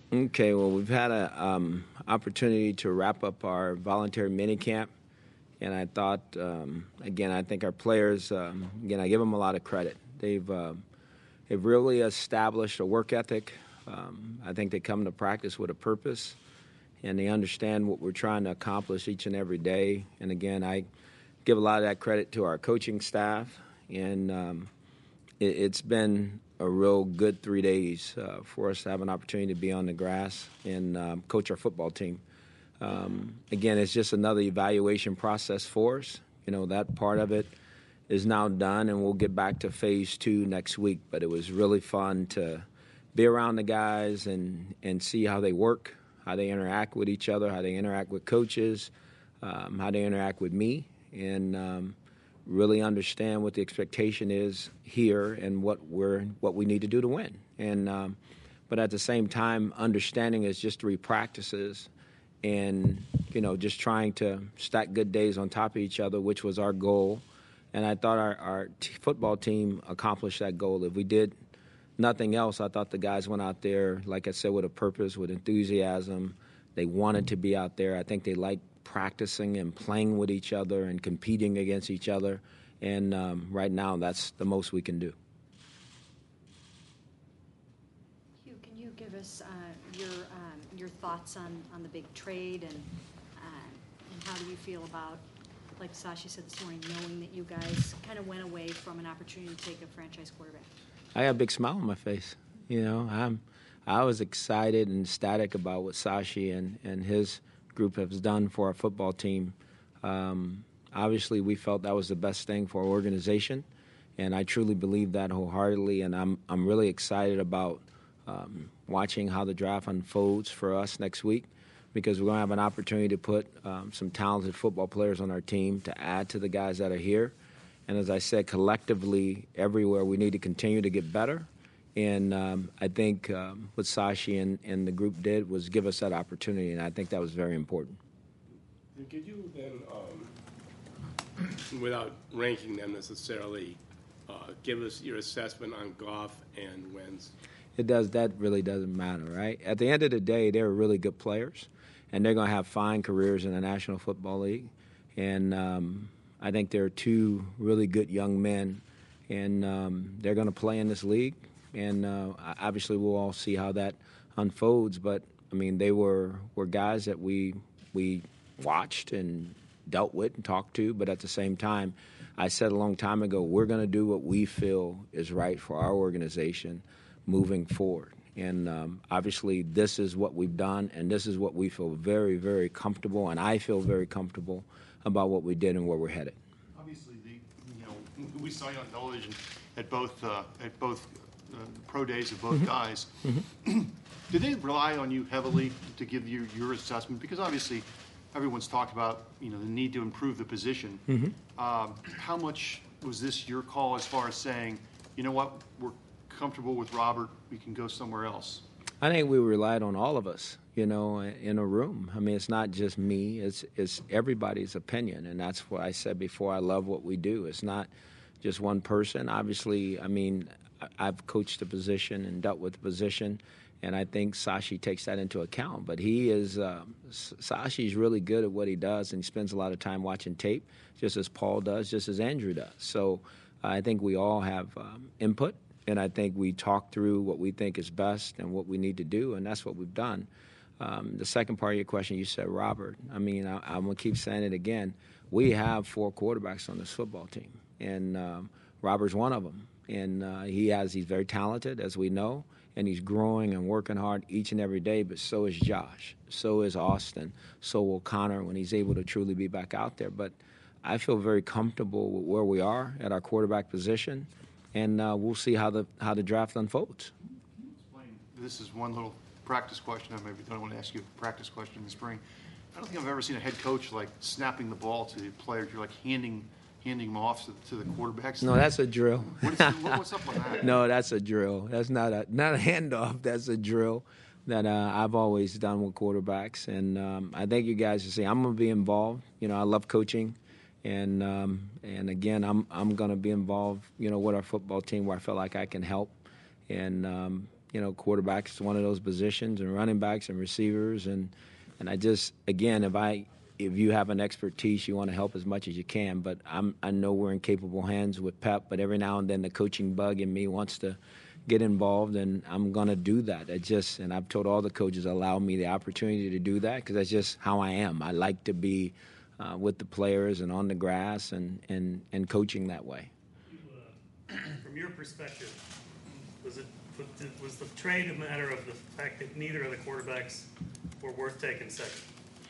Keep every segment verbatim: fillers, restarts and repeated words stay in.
Okay, well, we've had an um, opportunity to wrap up our voluntary minicamp, and I thought, um, again, I think our players, um, again, I give them a lot of credit. They've uh, they've really established a work ethic. Um, I think they come to practice with a purpose, and they understand what we're trying to accomplish each and every day. And again, I give a lot of that credit to our coaching staff, and um, it, it's been a real good three days uh, for us to have an opportunity to be on the grass and um, coach our football team. Um, again, it's just another evaluation process for us. You know, that part of it is now done, and we'll get back to phase two next week. But it was really fun to be around the guys and, and see how they work, how they interact with each other, how they interact with coaches, um, how they interact with me, and um, really understand what the expectation is here and what we're what we need to do to win. And um, but at the same time, understanding is just three practices, and you know, just trying to stack good days on top of each other, which was our goal. And I thought our, our t- football team accomplished that goal. If we did nothing else, I thought the guys went out there, like I said, with a purpose, with enthusiasm. They wanted to be out there. I think they liked practicing and playing with each other and competing against each other. And um, right now, that's the most we can do. Hugh, can you give us uh, your um, your thoughts on, on the big trade, and uh, and how do you feel about, like Sashi said this morning, knowing that you guys kind of went away from an opportunity to take a franchise quarterback? I got a big smile on my face. You know, I'm I was excited and ecstatic about what Sashi and, and his group has done for our football team. Um, obviously, we felt that was the best thing for our organization, and I truly believe that wholeheartedly. And I'm I'm really excited about um, watching how the draft unfolds for us next week, because we're going to have an opportunity to put um, some talented football players on our team to add to the guys that are here. And as I said, collectively, everywhere, we need to continue to get better. And um, I think um, what Sashi and, and the group did was give us that opportunity, and I think that was very important. Could you then, um, without ranking them necessarily, uh, give us your assessment on Goff and Wentz? It does. That really doesn't matter, right? At the end of the day, they're really good players, and they're going to have fine careers in the National Football League. And um, I think they're two really good young men, and um, they're going to play in this league. And uh, obviously, we'll all see how that unfolds. But I mean, they were were guys that we we watched and dealt with and talked to. But at the same time, I said a long time ago, we're going to do what we feel is right for our organization moving forward. And um, obviously, this is what we've done, and this is what we feel very, very comfortable, and I feel very comfortable about what we did and where we're headed. Obviously, the you know we saw you on television at both uh, at both uh, pro days of both mm-hmm. guys. Mm-hmm. Did they rely on you heavily to give you your assessment? Because obviously, everyone's talked about you know the need to improve the position. Mm-hmm. Um, how much was this your call as far as saying, you know what, we're comfortable with Robert, we can go somewhere else? I think we relied on all of us, you know, in a room. I mean, it's not just me, it's it's everybody's opinion, and that's what I said before. I love what we do. It's not just one person. Obviously, I mean, I've coached the position and dealt with the position, and I think Sashi takes that into account. But he is, uh, Sashi's really good at what he does, and he spends a lot of time watching tape, just as Paul does, just as Andrew does. So I think we all have um, input. And I think we talk through what we think is best and what we need to do, and that's what we've done. Um, the second part of your question, you said Robert. I mean, I, I'm going to keep saying it again. We have four quarterbacks on this football team, and um, Robert's one of them. And uh, he has, he's very talented, as we know, and he's growing and working hard each and every day, but so is Josh. So is Austin. So will Connor when he's able to truly be back out there. But I feel very comfortable with where we are at our quarterback position. And uh, we'll see how the how the draft unfolds. This is one little practice question. I maybe don't want to ask you a practice question in the spring. I don't think I've ever seen a head coach like snapping the ball to the players. You're like handing handing them off to, to the quarterbacks. No, that's a drill. What is, what's up with that? No, that's a drill. That's not a not a handoff. That's a drill that uh, I've always done with quarterbacks. And um, I think you guys are seeing I'm going to be involved. You know, I love coaching. And um, and again, I'm I'm going to be involved, you know, with our football team where I feel like I can help. And um, You know, quarterback is one of those positions, and running backs and receivers, and and I just again, if I if you have an expertise, you want to help as much as you can. But I'm I know we're in capable hands with Pep, but every now and then the coaching bug in me wants to get involved, and I'm going to do that. I just and I've told all the coaches allow me the opportunity to do that because that's just how I am. I like to be uh, with the players and on the grass and, and, and coaching that way. Uh, from your perspective, was it was the trade a matter of the fact that neither of the quarterbacks were worth taking second?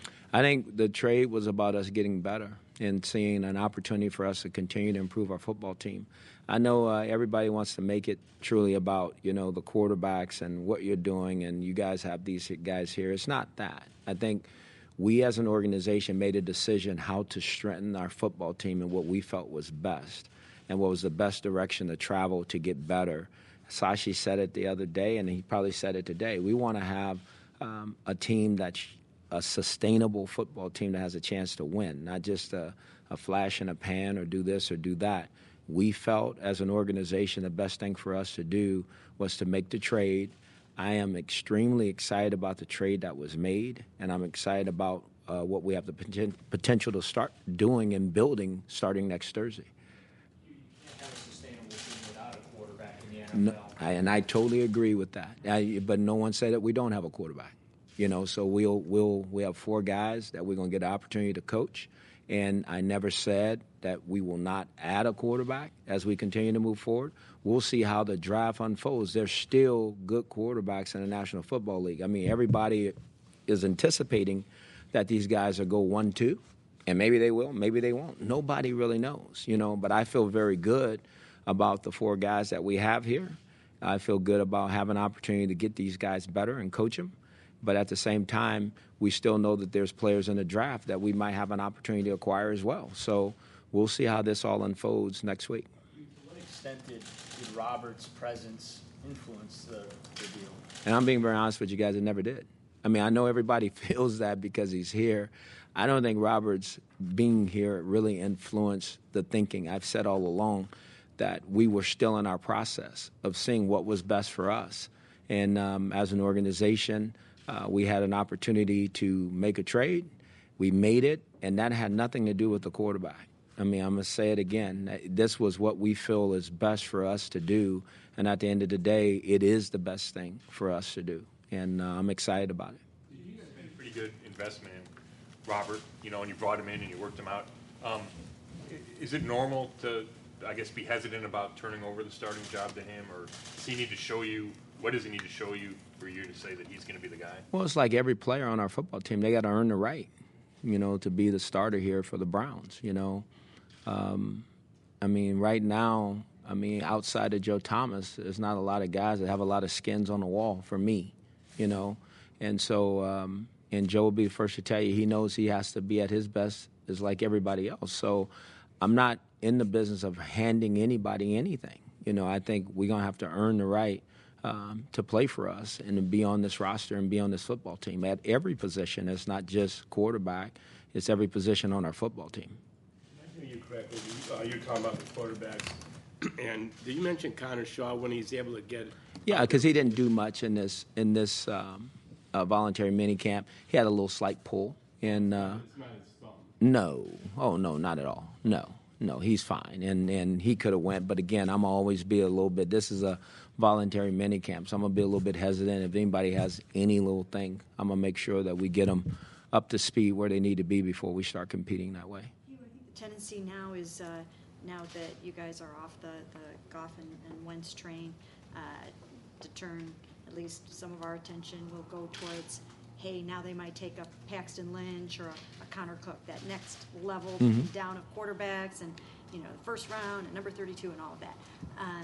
I think the trade was about us getting better and seeing an opportunity for us to continue to improve our football team. I know uh, everybody wants to make it truly about, you know, the quarterbacks and what you're doing, and you guys have these guys here. It's not that. I think we as an organization made a decision how to strengthen our football team and what we felt was best and what was the best direction to travel to get better. Sashi said it the other day, and he probably said it today. We want to have um, a team that's a sustainable football team that has a chance to win, not just a, a flash in a pan or do this or do that. We felt as an organization the best thing for us to do was to make the trade. I am extremely excited about the trade that was made, and I'm excited about uh, what we have the poten- potential to start doing and building starting next Thursday. You can't have a sustainable team without a quarterback in the N F L. No, I, and I totally agree with that. I, but no one said that we don't have a quarterback. You know, so we'll we'll we have four guys that we're going to get an opportunity to coach, and I never said that we will not add a quarterback as we continue to move forward. We'll see how the draft unfolds. There's still good quarterbacks in the National Football League. I mean, everybody is anticipating that these guys will go one two, and maybe they will, maybe they won't. Nobody really knows, you know. But I feel very good about the four guys that we have here. I feel good about having an opportunity to get these guys better and coach them. But at the same time, we still know that there's players in the draft that we might have an opportunity to acquire as well. So we'll see how this all unfolds next week. To what extent did, did Robert's presence influence the, the deal? And I'm being very honest with you guys, it never did. I mean, I know everybody feels that because he's here. I don't think Robert's being here really influenced the thinking. I've said all along that we were still in our process of seeing what was best for us. And um, as an organization, Uh, we had an opportunity to make a trade. We made it, and that had nothing to do with the quarterback. I mean, I'm going to say it again. This was what we feel is best for us to do, and at the end of the day, it is the best thing for us to do, and uh, I'm excited about it. You guys made a pretty good investment in Robert, you know, and you brought him in and you worked him out. Um, is it normal to, I guess, be hesitant about turning over the starting job to him, or does he need to show you, what does he need to show you for you to say that he's going to be the guy? Well, it's like every player on our football team. They got to earn the right, you know, to be the starter here for the Browns, you know. Um, I mean, right now, I mean, outside of Joe Thomas, there's not a lot of guys that have a lot of skins on the wall for me, you know. And so, um, and Joe will be the first to tell you he knows he has to be at his best as like everybody else. So I'm not in the business of handing anybody anything. You know, I think we're going to have to earn the right Um, to play for us and to be on this roster and be on this football team at every position. It's not just quarterback; it's every position on our football team. If I hear you correctly, you- uh, you're talking about the quarterbacks, and did you mention Connor Shaw when he's able to get? Yeah, because he didn't do much in this in this um, uh, voluntary mini camp. He had a little slight pull, and uh, It's not his thumb. no, oh no, not at all. No, no, he's fine, and and he could have went. But again, I'm always be a little bit. This is a voluntary mini camp, so I'm gonna be a little bit hesitant. If anybody has any little thing, I'm gonna make sure that we get them up to speed where they need to be before we start competing that way. Hugh, I think the tendency now is, uh, now that you guys are off the, the Goff and, and Wentz train, uh, to turn at least some of our attention will go towards, hey, now they might take a Paxton Lynch or a, a Connor Cook, that next level down of quarterbacks and, you know, the first round and number thirty-two and all of that. Um,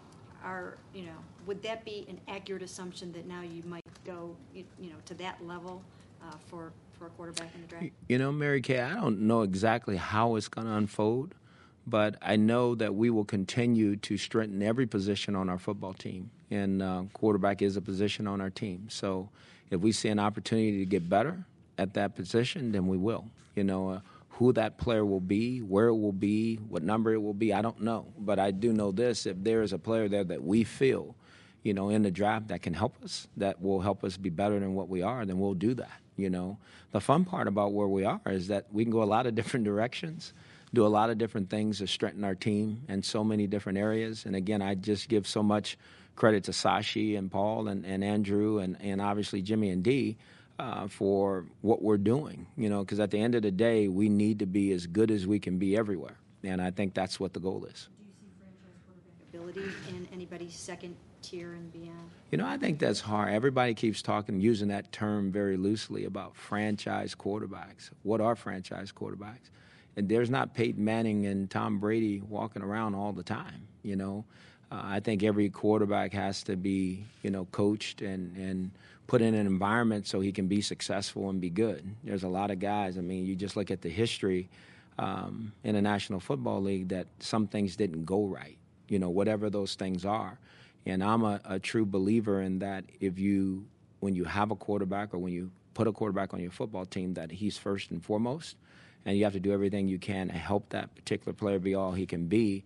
Are, you know, would that be an accurate assumption that now you might go, you, you know, to that level uh, for for a quarterback in the draft? You know, Mary Kay, I don't know exactly how it's going to unfold, but I know that we will continue to strengthen every position on our football team, and uh, quarterback is a position on our team. So if we see an opportunity to get better at that position, then we will. You know, uh, who that player will be, where it will be, what number it will be, I don't know. But I do know this, if there is a player there that we feel, you know, in the draft that can help us, that will help us be better than what we are, then we'll do that, you know. The fun part about where we are is that we can go a lot of different directions, do a lot of different things to strengthen our team in so many different areas. And, again, I just give so much credit to Sashi and Paul and, and Andrew and, and obviously Jimmy and Dee uh, for what we're doing, you know, because at the end of the day, we need to be as good as we can be everywhere. And I think that's what the goal is. Do you see franchise quarterback ability in anybody's second tier and beyond? You know, I think that's hard. Everybody keeps talking, using that term very loosely about franchise quarterbacks. What are franchise quarterbacks? And there's not Peyton Manning and Tom Brady walking around all the time, you know. Uh, I think every quarterback has to be, you know, coached and, and put in an environment so he can be successful and be good. There's a lot of guys. I mean, you just look at the history um, in the National Football League that some things didn't go right, you know, whatever those things are. And I'm a, a true believer in that if you, when you have a quarterback or when you put a quarterback on your football team, that he's first and foremost, and you have to do everything you can to help that particular player be all he can be.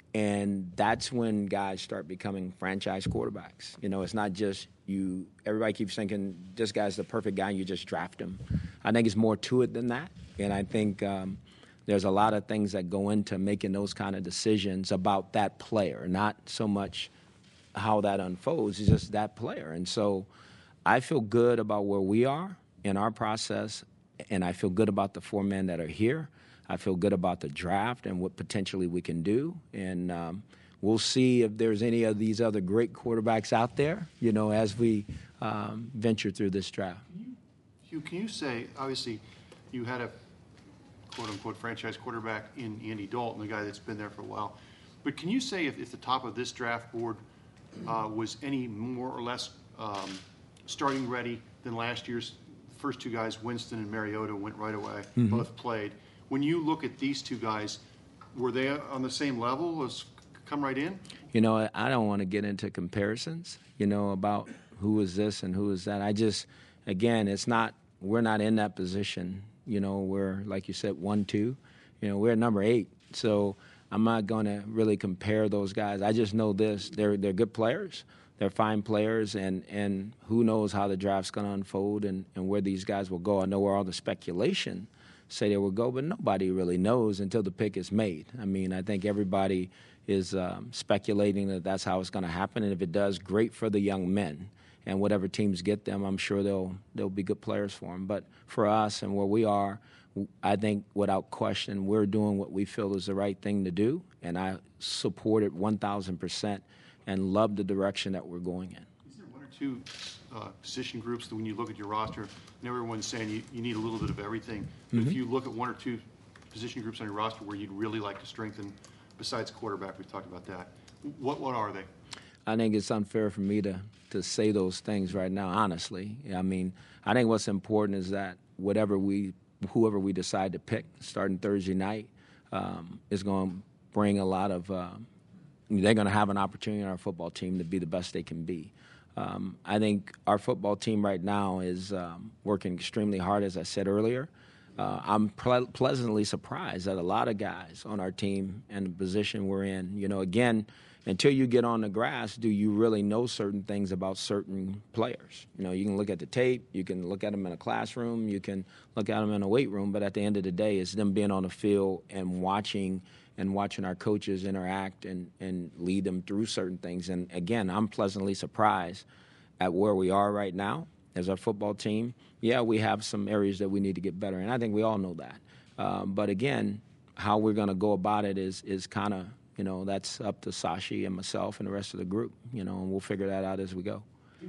And that's when guys start becoming franchise quarterbacks. You know, it's not just you. Everybody keeps thinking this guy's the perfect guy and you just draft him. I think it's more to it than that. And I think um, there's a lot of things that go into making those kind of decisions about that player, not so much how that unfolds. It's just that player. And so I feel good about where we are in our process, and I feel good about the four men that are here. I feel good about the draft and what potentially we can do. And um, we'll see if there's any of these other great quarterbacks out there, you know, as we um, venture through this draft. Hugh, can you say, obviously, you had a quote-unquote franchise quarterback in Andy Dalton, the guy that's been there for a while. But can you say if, if the top of this draft board uh, was any more or less um, starting ready than last year's first two guys, Winston and Mariota, went right away, mm-hmm. both played. When you look at these two guys, were they on the same level as come right in? You know, I don't want to get into comparisons, you know, about who is this and who is that. I just, again, it's not, we're not in that position. You know, we're, like you said, one, two. You know, we're at number eight. So I'm not going to really compare those guys. I just know this. They're they're good players. They're fine players, and, and who knows how the draft's going to unfold and, and where these guys will go. I know where all the speculation say they will go, but nobody really knows until the pick is made. I mean, I think everybody is um, speculating that that's how it's going to happen, and if it does, great for the young men. And whatever teams get them, I'm sure they'll they'll be good players for them. But for us and where we are, I think without question, we're doing what we feel is the right thing to do, and I support it one thousand percent and love the direction that we're going in. Is there one or two uh, position groups that when you look at your roster, and everyone's saying you, you need a little bit of everything, but mm-hmm. if you look at one or two position groups on your roster where you'd really like to strengthen, besides quarterback, we've talked about that, what what are they? I think it's unfair for me to, to say those things right now, honestly. I mean, I think what's important is that whatever we, whoever we decide to pick starting Thursday night um, is going to bring a lot of uh, – they're going to have an opportunity on our football team to be the best they can be. Um, I think our football team right now is um, working extremely hard, as I said earlier. Uh, I'm ple- pleasantly surprised that a lot of guys on our team and the position we're in, you know, again – until you get on the grass, do you really know certain things about certain players? You know, you can look at the tape, you can look at them in a classroom, you can look at them in a weight room, but at the end of the day, it's them being on the field and watching and watching our coaches interact and, and lead them through certain things. And, again, I'm pleasantly surprised at where we are right now as our football team. Yeah, we have some areas that we need to get better, and I think we all know that. Um, but, again, how we're going to go about it is is kind of – you know, that's up to Sashi and myself and the rest of the group, you know, and we'll figure that out as we go.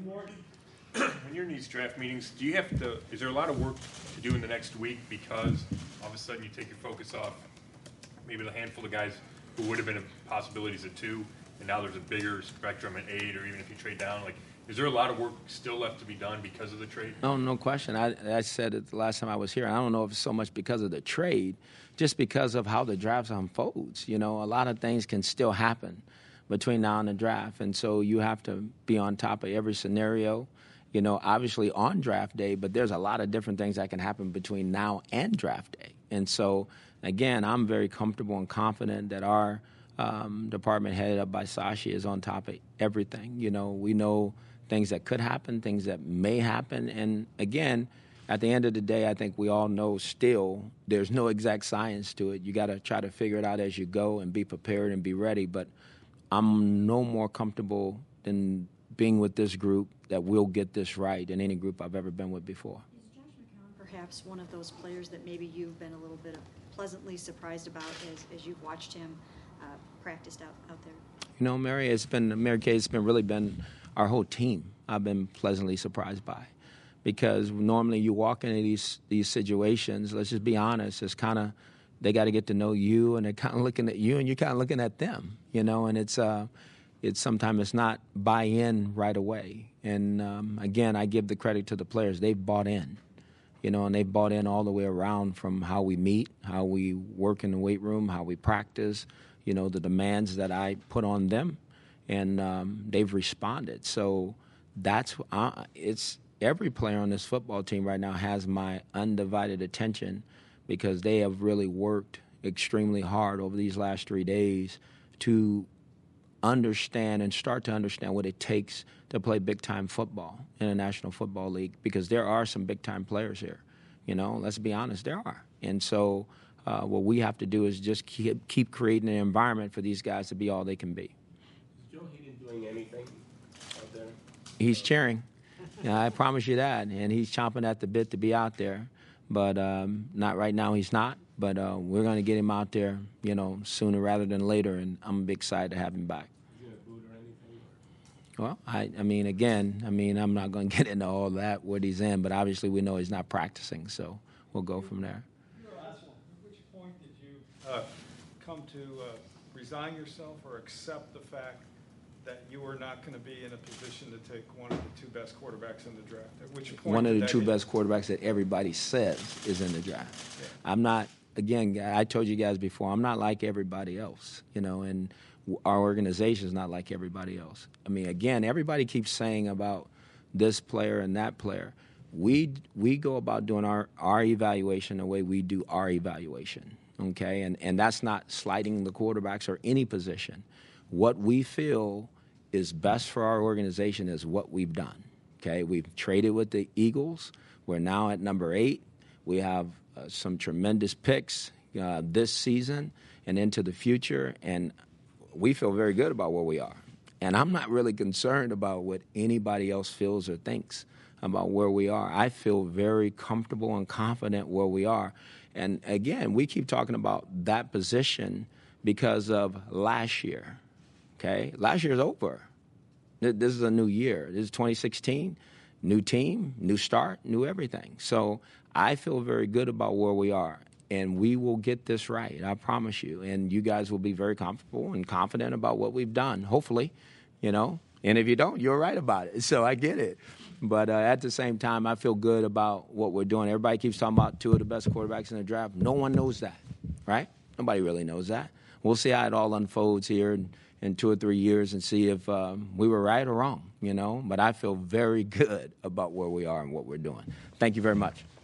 When you're in these draft meetings, do you have to, is there a lot of work to do in the next week because all of a sudden you take your focus off maybe the handful of guys who would have been possibilities at two, and now there's a bigger spectrum at eight, or even if you trade down, like, is there a lot of work still left to be done because of the trade? No, no question. I, I said it the last time I was here. I don't know if it's so much because of the trade, just because of how the draft unfolds. You know, a lot of things can still happen between now and the draft, and so you have to be on top of every scenario, you know, obviously on draft day, but there's a lot of different things that can happen between now and draft day. And so, again, I'm very comfortable and confident that our um, department headed up by Sashi is on top of everything. You know, we know things that could happen, things that may happen. And again, at the end of the day, I think we all know still there's no exact science to it. You got to try to figure it out as you go and be prepared and be ready. But I'm no more comfortable than being with this group that will get this right than any group I've ever been with before. Is Josh McCown perhaps one of those players that maybe you've been a little bit pleasantly surprised about as, as you've watched him uh, practiced out, out there? You know, Mary, it's been, Mary Kay, it's been really been our whole team I've been pleasantly surprised by. Because normally you walk into these these situations, let's just be honest, it's kind of, they got to get to know you, and they're kind of looking at you, and you're kind of looking at them, you know, and it's, uh, it's sometimes it's not buy-in right away. And, um, again, I give the credit to the players. They've bought in, you know, and they've bought in all the way around from how we meet, how we work in the weight room, how we practice, you know, the demands that I put on them, and um, they've responded. So that's, uh, it's, every player on this football team right now has my undivided attention because they have really worked extremely hard over these last three days to understand and start to understand what it takes to play big-time football in a National Football League, because there are some big-time players here. You know, let's be honest, there are. And so uh, what we have to do is just keep, keep creating an environment for these guys to be all they can be. Is Joe Hayden doing anything out there? He's cheering. Yeah, I promise you that. And he's chomping at the bit to be out there. But um, not right now, he's not. But uh, we're going to get him out there, you know, sooner rather than later. And I'm excited to have him back. Is he in a boot or anything? Well, I, I mean, again, I mean, I'm not going to get into all that, what he's in. But obviously we know he's not practicing. So we'll go from there. Your last one. At which point did you uh, come to uh, resign yourself or accept the fact that you were not going to be in a position to take one of the two best quarterbacks in the draft? At which point One of did the that two hit? best quarterbacks that everybody says is in the draft. Yeah. I'm not, again, I told you guys before, I'm not like everybody else, you know, and our organization is not like everybody else. I mean, again, everybody keeps saying about this player and that player. We we go about doing our, our evaluation the way we do our evaluation, okay? And, and that's not slighting the quarterbacks or any position. What we feel is best for our organization is what we've done, okay? We've traded with the Eagles. We're now at number eight. We have uh, some tremendous picks uh, this season and into the future, and we feel very good about where we are. And I'm not really concerned about what anybody else feels or thinks about where we are. I feel very comfortable and confident where we are. And again, we keep talking about that position because of last year. Okay, last year's over. This is a new year. This is twenty sixteen, new team, new start, new everything. So I feel very good about where we are, and we will get this right, I promise you. And you guys will be very comfortable and confident about what we've done, hopefully, you know. And if you don't, you're right about it, so I get it. But uh, at the same time, I feel good about what we're doing. Everybody keeps talking about two of the best quarterbacks in the draft. No one knows that, right? Nobody really knows that. We'll see how it all unfolds here in, in two or three years and see if um, we were right or wrong, you know. But I feel very good about where we are and what we're doing. Thank you very much.